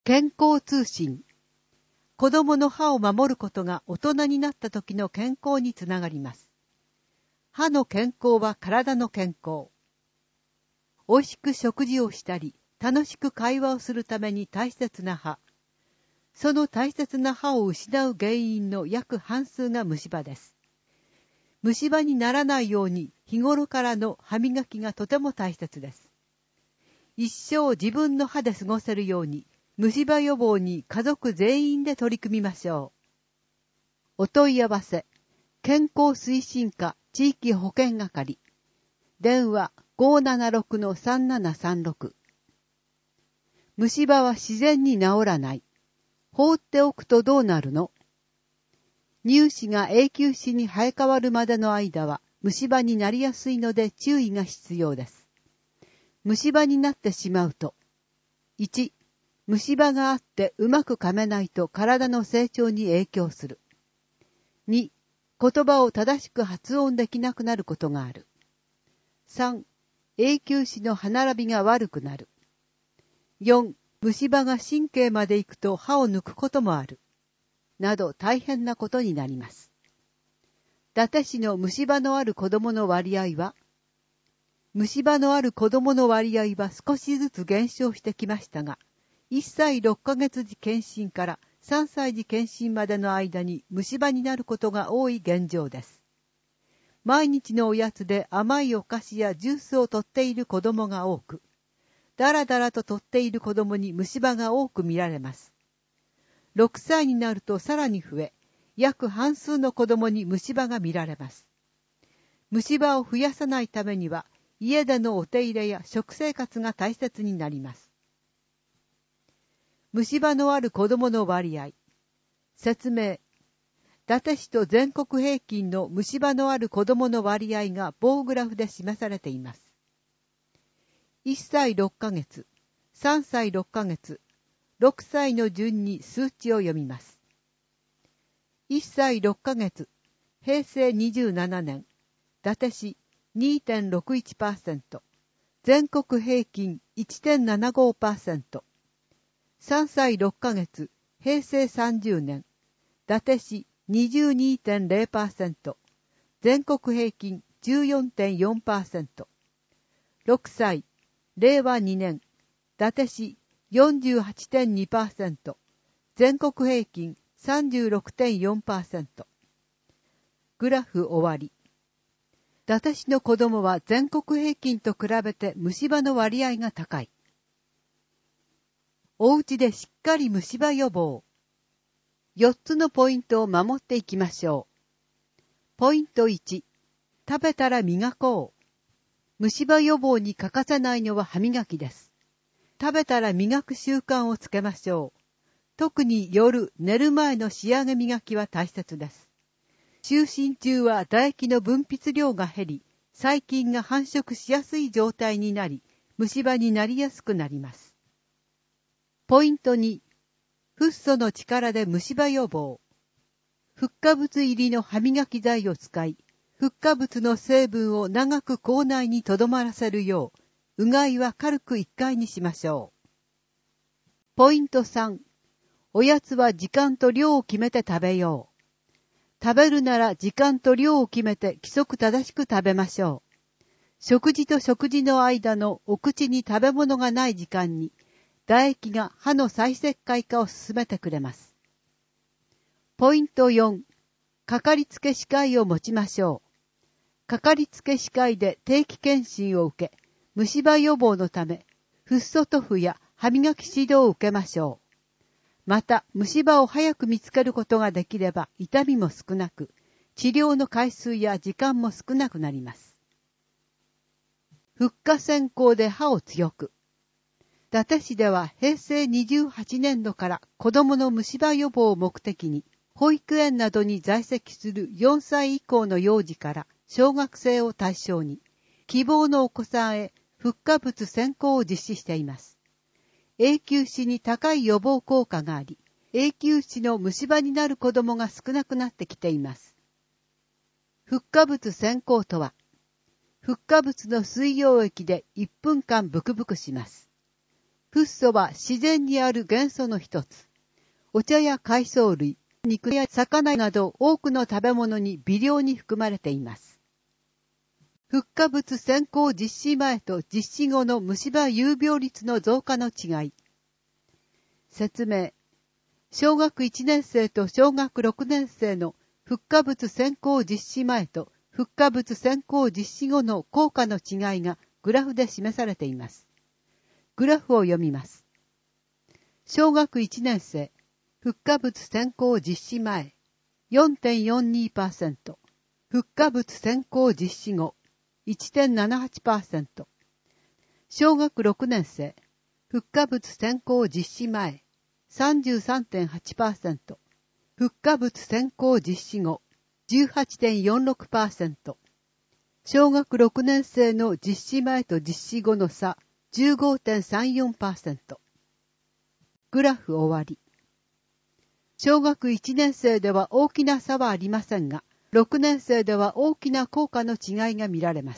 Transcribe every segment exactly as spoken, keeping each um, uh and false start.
健康通信。子供の歯を守ることが大人になった時の健康につながります。歯の健康は体の健康。美味しく食事をしたり、楽しく会話をするために大切な歯。その大切な歯を失う原因の約半数が虫歯です。虫歯にならないように日頃からの歯磨きがとても大切です。一生自分の歯で過ごせるように、虫歯予防に家族全員で取り組みましょう。お問い合わせ、健康推進課地域保健係。電話 ごーななろくのさんななさんろく。虫歯は自然に治らない。放っておくとどうなるの？乳歯が永久歯に生え変わるまでの間は虫歯になりやすいので注意が必要です。虫歯になってしまうと、いち、虫歯があってうまく噛めないと体の成長に影響する。に、言葉を正しく発音できなくなることがある。さん、永久歯の歯並びが悪くなる。よん、虫歯が神経まで行くと歯を抜くこともある。など大変なことになります。伊達市の虫歯のある子供の割合は、虫歯のある子供の割合は少しずつ減少してきましたが、いっさいろっかげつ時検診からさんさい時検診までの間に虫歯になることが多い現状です。毎日のおやつで甘いお菓子やジュースをとっている子供が多く、だらだらととっている子供に虫歯が多く見られます。ろくさいになるとさらに増え、約半数の子供に虫歯が見られます。虫歯を増やさないためには、家でのお手入れや食生活が大切になります。虫歯のある子供の割合。説明。伊達市と全国平均の虫歯のある子供の割合が棒グラフで示されています。いっさいろっかげつ、さんさいろっかげつ、ろくさいの順に数値を読みます。いっさいろっかげつ、へいせいにじゅうななねん、伊達市 にてんろくいちパーセント、全国平均 いってんななごパーセント、さんさいろっかげつ、へいせいさんじゅうねん、伊達市 にじゅうにてんぜろパーセント、全国平均 じゅうよんてんよんパーセント、ろくさい、れいわにねん、伊達市 よんじゅうはちてんにパーセント、全国平均 さんじゅうろくてんよんパーセント。グラフ終わり。伊達市の子供は全国平均と比べて虫歯の割合が高い。お家でしっかり虫歯予防。よっつのポイントを守っていきましょう。ポイントいち、食べたら磨こう。虫歯予防に欠かせないのは歯磨きです。食べたら磨く習慣をつけましょう。特に夜、寝る前の仕上げ磨きは大切です。就寝中は唾液の分泌量が減り、細菌が繁殖しやすい状態になり、虫歯になりやすくなります。ポイントに、フッ素の力で虫歯予防。フッ化物入りの歯磨き剤を使い、フッ化物の成分を長く口内にとどまらせるよう、うがいは軽くいっかいにしましょう。ポイントさん、おやつは時間と量を決めて食べよう。食べるなら時間と量を決めて規則正しく食べましょう。食事と食事の間のお口に食べ物がない時間に、唾液が歯の再石灰化を進めてくれます。ポイントよん、かかりつけ歯科医を持ちましょう。かかりつけ歯科医で定期検診を受け、虫歯予防のため、フッ素塗布や歯磨き指導を受けましょう。また、虫歯を早く見つけることができれば痛みも少なく、治療の回数や時間も少なくなります。フッ化専攻で歯を強く。伊達市ではへいせいにじゅうはちねんどから子どもの虫歯予防を目的に、保育園などに在籍するよんさい以降の幼児から小学生を対象に、希望のお子さんへフッ化物専攻を実施しています。永久歯に高い予防効果があり、永久歯の虫歯になる子どもが少なくなってきています。フッ化物専攻とは、フッ化物の水溶液でいっぷんかんブクブクします。 フッ素は自然にある元素の一つ。お茶や海藻類、肉や魚など多くの食べ物に微量に含まれています。フッ化物先行実施前と実施後の虫歯有病率の増加の違い。説明。小学いちねん生と小学ろくねん生のフッ化物先行実施前とフッ化物先行実施後の効果の違いがグラフで示されています。グラフを読みます。小学いちねん生、フッ化物先行実施前 よんてんよんにパーセント、フッ化物先行実施後 いってんななはちパーセント、小学ろくねん生、フッ化物先行実施前 さんじゅうさんてんはちパーセント、フッ化物先行実施後 じゅうはちてんよんろくパーセント、小学ろくねん生の実施前と実施後の差 じゅうごてんさんよんパーセント。グラフ終わり。小学いちねん生では大きな差はありませんが、ろくねん生では大きな効果の違いが見られます。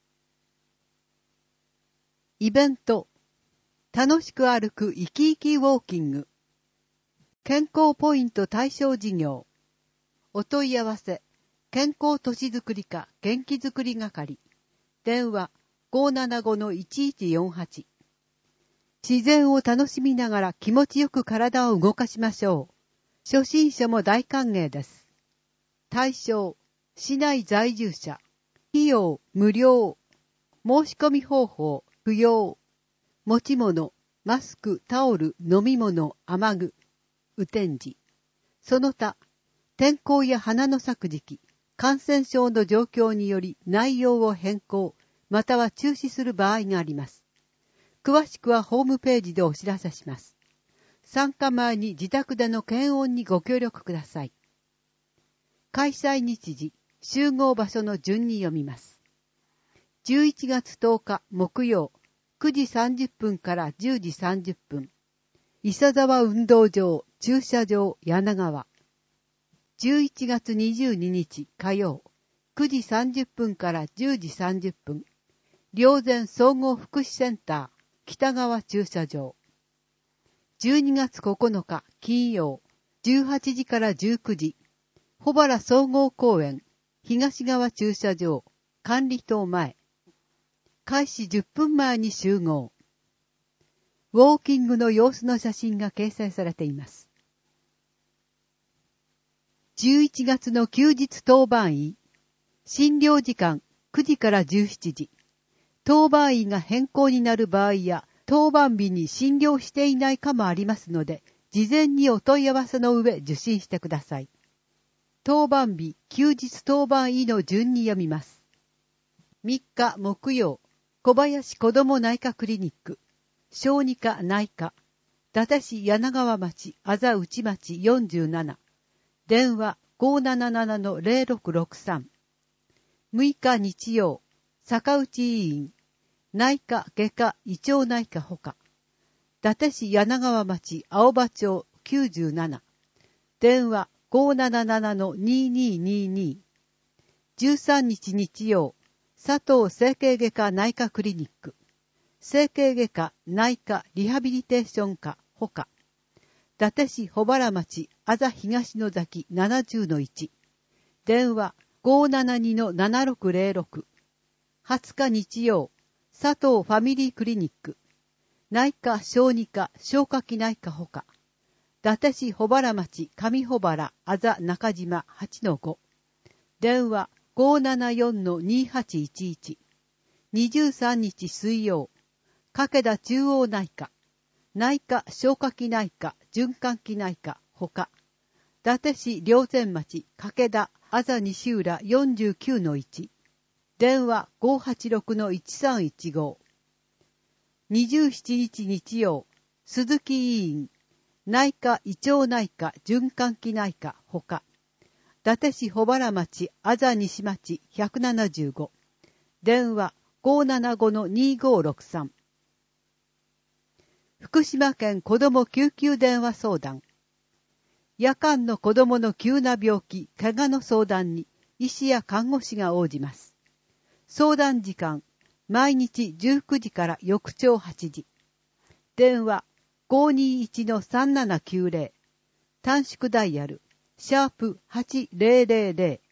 イベント。楽しく歩く生き生きウォーキング。健康ポイント対象事業。お問い合わせ。健康都市づくり課元気づくり係。電話 ごーななごのいちいちよんはち。自然を楽しみながら気持ちよく体を動かしましょう。初心者も大歓迎です。対象、市内在住者。費用、無料。申し込み方法、不要。持ち物、マスク、タオル、飲み物、雨具。雨天時。その他、天候や花の咲く時期、感染症の状況により内容を変更、または中止する場合があります。詳しくはホームページでお知らせします。参加前に自宅での検温にご協力ください。開催日時、集合場所の順に読みます。じゅういちがつとおか木曜、くじさんじゅっぷんからじゅうじさんじゅっぷん。伊佐沢運動場、駐車場、柳川。じゅういちがつにじゅうににち火曜、くじさんじゅっぷんからじゅうじさんじゅっぷん。霊山総合福祉センター、北川駐車場。じゅうにがつここのか金曜、じゅうはちじからじゅうくじ。保原総合公園、東側駐車場、管理棟前。開始じゅっぷんまえに集合。ウォーキングの様子の写真が掲載されています。じゅういちがつの休日当番医。診療時間くじからじゅうしちじ。当番医が変更になる場合や、当番日に診療していないかもありますので、事前にお問い合わせの上受診してください。当番日、休日当番医の順に読みます。みっか木曜、小林子ども内科クリニック、小児科内科、伊達市柳川町あざ内町よんじゅうなな。電話 ごーなななのぜろろくろくさん。むいか日曜、坂内医院、内科外科胃腸内科ほか。伊達市柳川町青葉町きゅうじゅうなな。電話 ごーなななのにーにーにーにー。じゅうさんにち日曜、佐藤整形外科内科クリニック。整形外科内科リハビリテーション科ほか。伊達市保原町あざ東の崎ななじゅうのいち。電話 ごーななにのななろくぜろろく。はつか日曜、佐藤ファミリークリニック。内科小児科消化器内科ほか。伊達市保原町上保原あざ中島はちのご。電話 ごーななよんのにーはちいちいち。にじゅうさんにち水曜、掛田中央内科。内科消化器内科循環器内科ほか。伊達市霊山町掛田あざ西浦よんじゅうきゅうのいち。電話 ごーはちろくのいちさんいちご。にじゅうしちにち日曜、鈴木医院、内科胃腸内科循環器内科ほか。伊達市保原町あざ西町ひゃくななじゅうご。電話 ごーななごのにーごーろくさん。福島県子ども救急電話相談。夜間の子どもの急な病気、怪我の相談に医師や看護師が応じます。相談時間、毎日じゅうくじから翌朝はちじ。 電話 ごーにーいちのさんななきゅうゼロ、短縮ダイヤルシャープはちゼロゼロゼロ